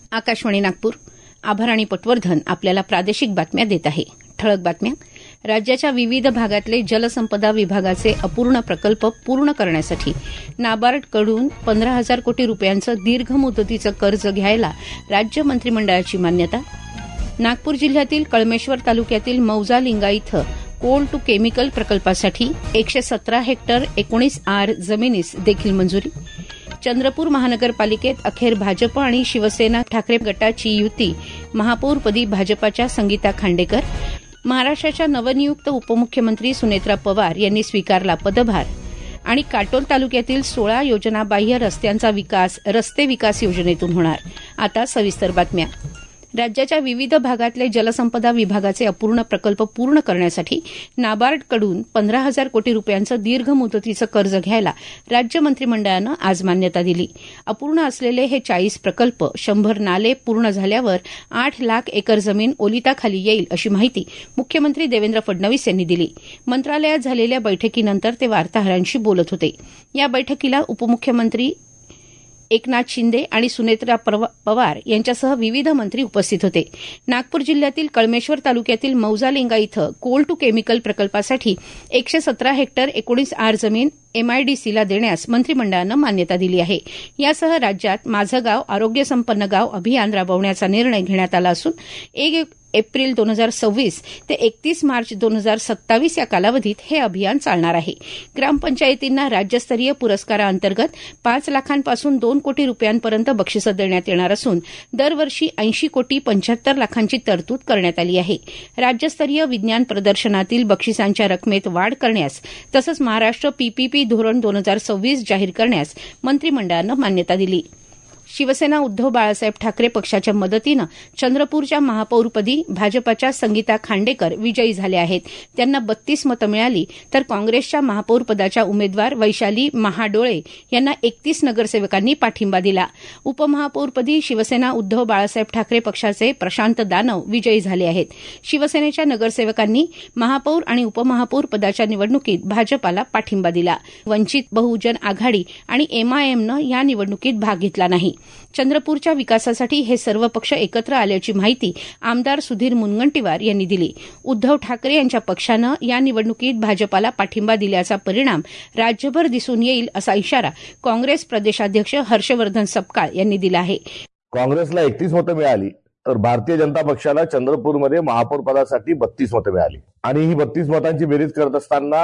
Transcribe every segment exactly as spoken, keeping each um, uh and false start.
आकाशवाणी नागपूर. आभाराणी पटवर्धन आपल्याला प्रादेशिक बातम्या देत आहे. ठळक बातम्या. राज्याच्या विविध भागातले जलसंपदा विभागाचे अपूर्ण प्रकल्प पूर्ण करण्यासाठी नाबार्डकडून पंधरा हजार कोटी रुपयांचं दीर्घ मुदतीचं कर्ज घ्यायला राज्य मंत्रिमंडळाची मान्यता. नागपूर जिल्ह्यातील कळमेश्वर तालुक्यातील मौजा लिंगा इथं कोल टू केमिकल प्रकल्पासाठी एकशे सतरा हेक्टर एकोणीस आर जमिनीस देखील मंजुरी. चंद्रपूर महानगरपालिकेत अखेर भाजप आणि शिवसेना ठाकरे गटाची युती. महापौरपदी भाजपाच्या संगीता खांडेकर. महाराष्ट्राच्या नवनियुक्त उपमुख्यमंत्री सुनेत्रा पवार यांनी स्वीकारला पदभार. आणि काटोल तालुक्यातील सोळा योजनाबाह्य रस्त्यांचा विकास रस्ते विकास योजनेतून होणार. आता सविस्तर बातम्या. राज्याच्या विविध भागातले जलसंपदा विभागाचे अपूर्ण प्रकल्प पूर्ण करण्यासाठी नाबार्डकडून पंधरा हजार कोटी रुपयांचं दीर्घ मुदतीचं कर्ज घ्यायला राज्य मंत्रिमंडळानं आज मान्यता दिली. अपूर्ण असलेले हे चाळीस प्रकल्प, शंभर नाले पूर्ण झाल्यावर आठ लाख एकर जमीन ओलिताखाली येईल अशी माहिती मुख्यमंत्री देवेंद्र फडणवीस यांनी दिली. मंत्रालयात झालेल्या बैठकीनंतर ते वार्ताहरांशी बोलत होते. या बैठकीला उपमुख्यमंत्री एकनाथ शिंदे आणि सुनेत्रा पवार यांच्यासह विविध मंत्री उपस्थित होते. नागपूर जिल्ह्यातील कळमेश्वर तालुक्यातील मौजा लिंगा इथं कोल टू केमिकल प्रकल्पासाठी एकशे सतरा हेक्टर एकोणीस आर जमीन एमआयडीसीला देण्यास मंत्रिमंडळानं मान्यता दिली आहे. यासह राज्यात माझं गाव आरोग्य संपन्न गाव अभियान राबवण्याचा निर्णय घेण्यात आला असून एक एप्रिल दोन हजार सव्वीस ते एकतीस मार्च दोन हजार सत्तावीस या कालावधीत हे अभियान चालणार आहे. ग्रामपंचायतींना राज्यस्तरीय पुरस्काराअंतर्गत पाच लाखांपासून दोन कोटी रुपयांपर्यंत बक्षिसं देण्यात येणार असून दरवर्षी ऐंशी कोटी पंच्याहत्तर लाखांची तरतूद करण्यात आली आहे. राज्यस्तरीय विज्ञान प्रदर्शनातील बक्षिसांच्या रकमेत वाढ करण्यास तसंच महाराष्ट्र पीपीपी धोरण दोन हजार सव्वीस जाहीर करण्यास मंत्रिमंडळानं मान्यता दिली. शिवसेना उद्धव बाळासाहेब ठाकरे पक्षाच्या मदतीनं चंद्रपूरच्या महापौरपदी भाजपाच्या संगीता खांडेकर विजयी झाल्या आहेत. त्यांना बत्तीस मतं मिळाली तर काँग्रेसच्या महापौरपदाच्या उमेदवार वैशाली महाडोळे यांना एकतीस नगरसेवकांनी पाठिंबा दिला. उपमहापौरपदी शिवसेना उद्धव बाळासाहेब ठाकरे पक्षाचे प्रशांत दानव विजयी झाले आहेत. शिवसेनेच्या नगरसेवकांनी महापौर आणि उपमहापौर पदाच्या निवडणुकीत भाजपाला पाठिंबा दिला. वंचित बहुजन आघाडी आणि एमआयएमनं या निवडणुकीत भाग घेतला नाही. चंद्रपूरच्या विकासासाठी हे सर्व पक्ष एकत्र आल्याची माहिती आमदार सुधीर मुनगंटीवार यांनी दिली. उद्धव ठाकरे यांच्या पक्षानं या निवडणुकीत भाजपाला पाठिंबा दिल्याचा परिणाम राज्यभर दिसून येईल असा इशारा काँग्रेस प्रदेशाध्यक्ष हर्षवर्धन सपकाळ यांनी दिला आहे. काँग्रेसला एकतीस मतं मिळाली तर भारतीय जनता पक्षाला चंद्रपूरमध्ये महापौर पदासाठी बत्तीस मतं मिळाली आणि ही बत्तीस मतांची बेरीज करत असताना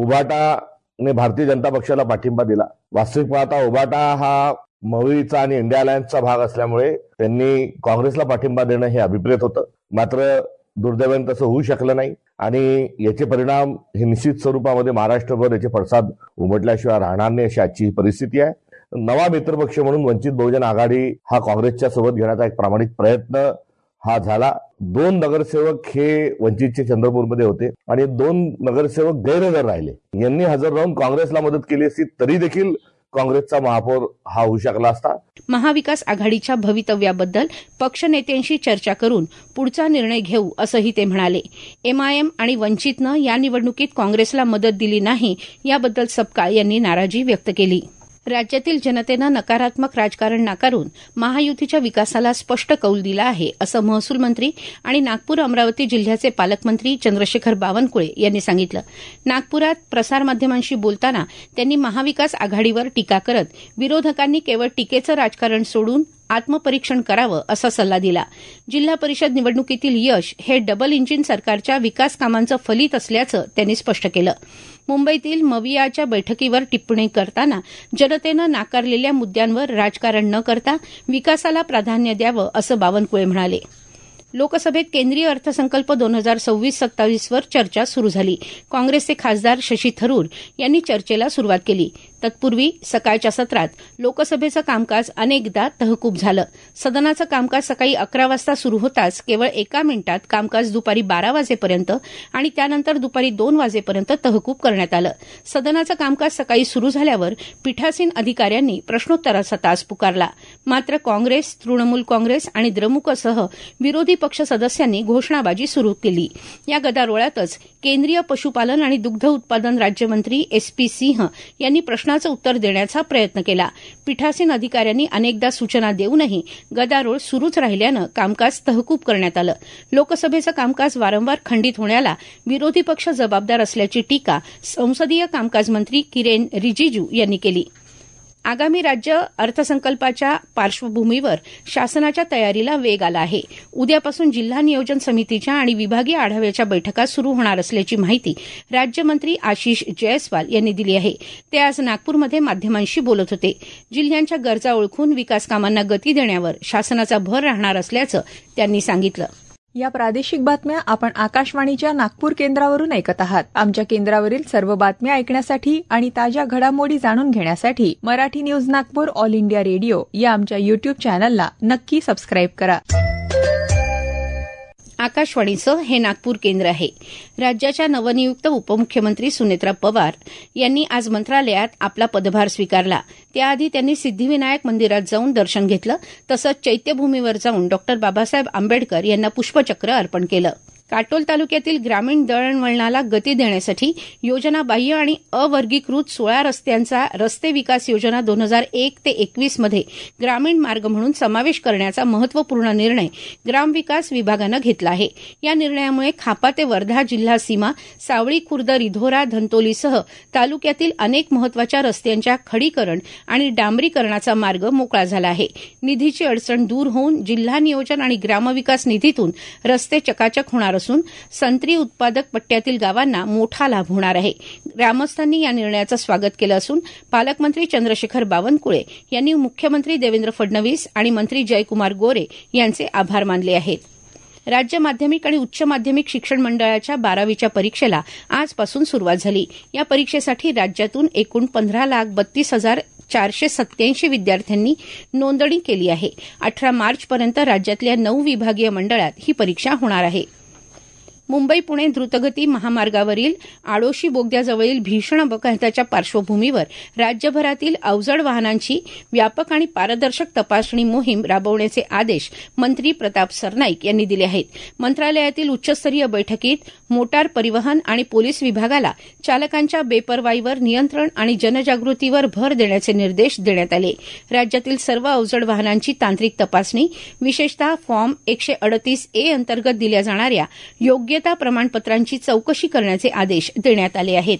उभाटाने भारतीय जनता पक्षाला पाठिंबा दिला. वास्तविक पाहता उभाटा हा मविचा आणि इंडिया अलायन्सचा भाग असल्यामुळे त्यांनी काँग्रेसला पाठिंबा देणं हे अभिप्रेत होतं. मात्र दुर्दैवाने तसं होऊ शकलं नाही आणि याचे परिणाम हे निश्चित स्वरूपामध्ये महाराष्ट्रभर याचे पडसाद उमटल्याशिवाय राहणार नाही अशी आजची परिस्थिती आहे. नवा मित्रपक्ष म्हणून वंचित बहुजन आघाडी हा काँग्रेसच्या सोबत घेण्याचा एक प्रामाणिक प्रयत्न हा झाला. दोन नगरसेवक हे वंचितचे चंद्रपूरमध्ये होते आणि दोन नगरसेवक गैरहजर राहिले. यांनी हजर राहून काँग्रेसला मदत केली असती तरी देखील काँग्रेसचा महापौर हा होऊ शकला असता. महाविकास आघाडीच्या भवितव्याबद्दल पक्षनेत्यांशी चर्चा करून पुढचा निर्णय घेऊ असंही ते म्हणाले. एमआयएम आणि वंचितनं या निवडणुकीत काँग्रेसला मदत दिली नाही याबद्दल सपकाळ यांनी नाराजी व्यक्त केली. राज्यातील जनतेनं नकारात्मक राजकारण नाकारून महायुतीच्या विकासाला स्पष्ट कौल दिला आहे असं महसूल मंत्री आणि नागपूर अमरावती जिल्ह्याचे पालकमंत्री चंद्रशेखर बावनकुळे यांनी सांगितलं. नागपुरात प्रसारमाध्यमांशी बोलताना त्यांनी महाविकास आघाडीवर टीका करत विरोधकांनी केवळ टीकेचं राजकारण सोडून आत्मपरीक्षण करावं असा सल्ला दिला. जिल्हा परिषद निवडणुकीतील यश हे डबल इंजिन सरकारच्या विकास कामांचं फलित असल्याचं त्यांनी स्पष्ट केलं. मुंबईतील मवियाच्या बैठकीवर टिप्पणी करताना जनतेनं नाकारलेल्या मुद्द्यांवर राजकारण न करता विकासाला प्राधान्य द्यावं असं बावनकुळे म्हणाले. लोकसभेत केंद्रीय अर्थसंकल्प दोन हजार सव्वीस सत्तावीसवर चर्चा सुरू झाली. काँग्रेसचे खासदार शशी थरूर यांनी चर्चेला सुरुवात केली. तत्पूर्वी सकाळच्या सत्रात लोकसभेचं कामकाज अनेकदा तहकूब झालं. सदनाचं कामकाज सकाळी अकरा वाजता सुरू होताच केवळ एका मिनिटात कामकाज दुपारी बारा वाजेपर्यंत आणि त्यानंतर दुपारी दोन वाजेपर्यंत तहकूब करण्यात आलं. सदनाचं कामकाज सकाळी सुरू झाल्यावर पीठासीन अधिकाऱ्यांनी प्रश्नोत्तराचा तास पुकारला. मात्र काँग्रेस, तृणमूल काँग्रेस आणि द्रमुकसह विरोधी पक्ष सदस्यांनी घोषणाबाजी सुरू केली. या गदारोळातच केंद्रीय पशुपालन आणि दुग्ध उत्पादन राज्यमंत्री एस पी सिंह यांनी प्रश्नाचं उत्तर देण्याचा प्रयत्न केला. पीठासीन अधिकाऱ्यांनी अनेकदा सूचना देऊनही गदारोळ सुरूच राहिल्यानं कामकाज तहकूब करण्यात आलं. लोकसभेचं कामकाज वारंवार खंडित होण्याला विरोधी पक्ष जबाबदार असल्याची टीका संसदीय कामकाज मंत्री किरेन रिजिजू यांनी केली. आगामी राज्य अर्थसंकल्पाच्या पार्श्वभूमीवर शासनाच्या तयारीला वेग आला आहे. उद्यापासून जिल्हा नियोजन समितीच्या आणि विभागीय आढाव्याच्या बैठका सुरू होणार असल्याची माहिती राज्यमंत्री आशिष जयस्वाल यांनी दिली आहे. ते आज नागपूरमध्ये माध्यमांशी बोलत होते. जिल्ह्यांच्या गरजा ओळखून विकास कामांना गती देण्यावर शासनाचा भर राहणार असल्याचं त्यांनी सांगितलं. या प्रादेशिक बातम्या आपण आकाशवाणीच्या नागपूर केंद्रावरून ऐकत आहात. आमच्या केंद्रावरील सर्व बातम्या ऐकण्यासाठी आणि ताज्या घडामोडी जाणून घेण्यासाठी Marathi news Nagpur All India Radio या आमच्या युट्यूब चॅनलला नक्की सबस्क्राईब करा. आकाशवाणीचं हे नागपूर केंद्र आहे. राज्याच्या नवनियुक्त उपमुख्यमंत्री सुनेत्रा पवार यांनी आज मंत्रालयात आपला पदभार स्वीकारला. त्याआधी त्यांनी सिद्धिविनायक मंदिरात जाऊन दर्शन घेतलं. तसंच चैत्यभूमीवर जाऊन डॉक्टर बाबासाहेब आंबेडकर यांना पुष्पचक्र अर्पण केलं. काटोल तालुक्यातील ग्रामीण दळणवळणाला गती देण्यासाठी योजनाबाह्य आणि अवर्गीकृत सोळा रस्त्यांचा रस्ते विकास योजना दोन हजार एक ते एकवीस मध्ये ग्रामीण मार्ग म्हणून समावेश करण्याचा महत्वपूर्ण निर्णय ग्रामविकास विभागानं घेतला आहे. या निर्णयामुळे खापा ते वर्धा जिल्हा सीमा, सावळी खुर्द, रिधोरा, धंतोलीसह तालुक्यातील अनेक महत्वाच्या रस्त्यांच्या खडीकरण आणि डांबरीकरणाचा मार्ग मोकळा झाला आहे. निधीची अडचण दूर होऊन जिल्हा नियोजन आणि ग्रामविकास निधीतून रस्ते चकाचक होणार असून संत्री उत्पादक पट्ट्यातील गावांना मोठा लाभ होणार आहे. ग्रामस्थांनी या निर्णयाचं स्वागत केलं असून पालकमंत्री चंद्रशेखर बावनकुळे यांनी मुख्यमंत्री देवेंद्र फडणवीस आणि मंत्री जयकुमार गोरे यांचे आभार मानले आहेत. राज्य माध्यमिक आणि उच्च माध्यमिक शिक्षण मंडळाच्या बारावीच्या परीक्षेला आजपासून सुरुवात झाली. या परीक्षेसाठी राज्यातून एकूण पंधरा लाख बत्तीस हजार चारशे सत्याऐंशी विद्यार्थ्यांनी नोंदणी केली आहे. अठरा मार्चपर्यंत राज्यातल्या नऊ विभागीय मंडळात ही परीक्षा होणार आहे. मुंबई पुणे द्रुतगती महामार्गावरील आडोशी बोगद्याजवळील भीषण अपघाताच्या पार्श्वभूमीवर राज्यभरातील अवजड वाहनांची व्यापक आणि पारदर्शक तपासणी मोहीम राबवण्याचे आदेश मंत्री प्रताप सरनाईक यांनी दिले आहेत. मंत्रालयातील उच्चस्तरीय बैठकीत मोटार परिवहन आणि पोलीस विभागाला चालकांच्या बेपर्वाईवर नियंत्रण आणि जनजागृतीवर भर देण्याचे निर्देश देण्यात आले. राज्यातील सर्व अवजड वाहनांची तांत्रिक तपासणी, विशेषतः फॉर्म एकशे अडतीस ए अंतर्गत दिल्या जाणाऱ्या योग्य प्रमाणपत्रांची चौकशी करण्याचे आदेश देण्यात आले आहेत.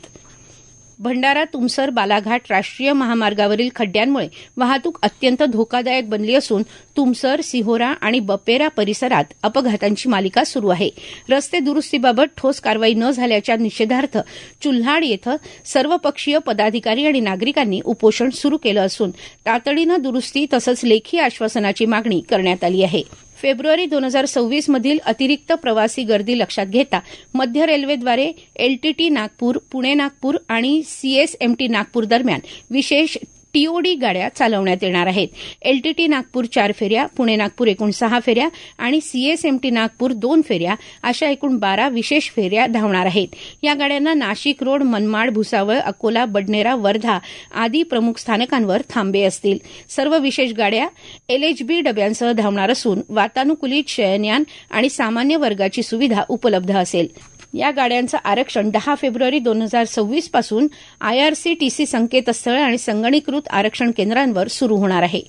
भंडारा तुमसर बालाघाट राष्ट्रीय महामार्गावरील खड्ड्यांमुळे वाहतूक अत्यंत धोकादायक बनली असून तुमसर, सिहोरा आणि बपेरा परिसरात अपघातांची मालिका सुरू आहे. रस्ते दुरुस्तीबाबत ठोस कारवाई न झाल्याच्या निषेधार्थ चुल्हाड येथे सर्वपक्षीय पदाधिकारी आणि नागरिकांनी उपोषण सुरू केलं असून तातडीनं दुरुस्ती तसंच लेखी आश्वासनाची मागणी करण्यात आली आहे. फेब्रुवारी दोन हजार सव्वीस मधील अतिरिक्त प्रवासी गर्दी लक्षात घेता मध्य रेल्वेद्वारे एलटीटी नागपूर, पुणे नागपूर आणि सीएसएमटी नागपूर दरम्यान विशेष टीओडी गाड्या चालवण्यात येणार आहेत. एलटीटी नागपूर चार फेऱ्या, पुणे नागपूर एकूण सहा फेऱ्या आणि सीएसएमटी नागपूर दोन फेऱ्या अशा एकूण बारा विशेष फेऱ्या धावणार आहेत. या गाड्यांना नाशिक रोड, मनमाड, भुसावळ, अकोला, बडनेरा, वर्धा आदी प्रमुख स्थानकांवर थांबे असतील. सर्व विशेष गाड्या एलएचबी डब्यांसह धावणार असून वातानुकूलित शयनयान आणि सामान्य वर्गाची सुविधा उपलब्ध असेल. या गाड्यांचं आरक्षण दहा फेब्रुवारी दोन हजार सव्वीस पासून आयआरसीटीसी संकेतस्थळ आणि संगणीकृत आरक्षण केंद्रांवर सुरू होणार आहे.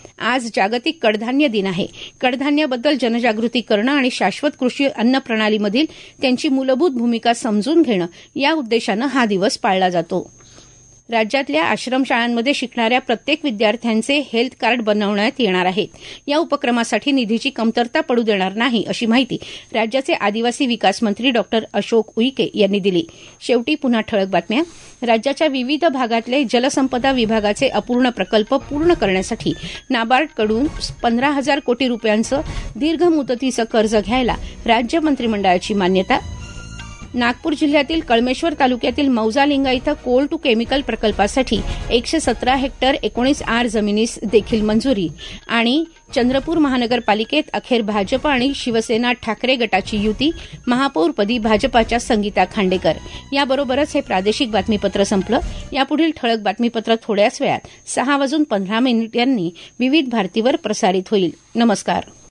आज जागतिक कडधान्य दिन आहे. कडधान्याबद्दल जनजागृती करणं आणि शाश्वत कृषी अन्न प्रणालीमधील त्यांची मूलभूत भूमिका समजून घेणं या उद्देशानं हा दिवस पाळला जातो. राज्यातल्या आश्रमशाळांमध्ये शिकणाऱ्या प्रत्येक विद्यार्थ्यांचे हेल्थ कार्ड बनवण्यात येणार आहेत. या उपक्रमासाठी निधीची कमतरता पडू देणार नाही अशी माहिती राज्याचे आदिवासी विकास मंत्री डॉक्टर अशोक उईके यांनी दिली. शेवटी पुन्हा ठळक बातम्या. राज्याच्या विविध भागातले जलसंपदा विभागाचे अपूर्ण प्रकल्प पूर्ण करण्यासाठी नाबार्डकडून पंधरा हजार कोटी रुपयांचं दीर्घ मुदतीचं कर्ज घ्यायला राज्य मंत्रिमंडळाची मान्यता. नागपूर जिल्ह्यातील कळमेश्वर तालुक्यातील मौजालिंगा इथं कोल टू केमिकल प्रकल्पासाठी एकशे सतरा हेक्टर एकोणीस आर जमिनीस देखील मंजुरी. आणि चंद्रपूर महानगरपालिकेत अखेर भाजप आणि शिवसेना ठाकरे गटाची युती, महापौरपदी भाजपाच्या संगीता खांडेकर. याबरोबरच हे प्रादेशिक बातमीपत्र संपलं. यापुढील ठळक बातमीपत्र थोड्याच वेळात सहा वाजून पंधरा मिनिटांनी विविध भारतीवर प्रसारित होईल. नमस्कार.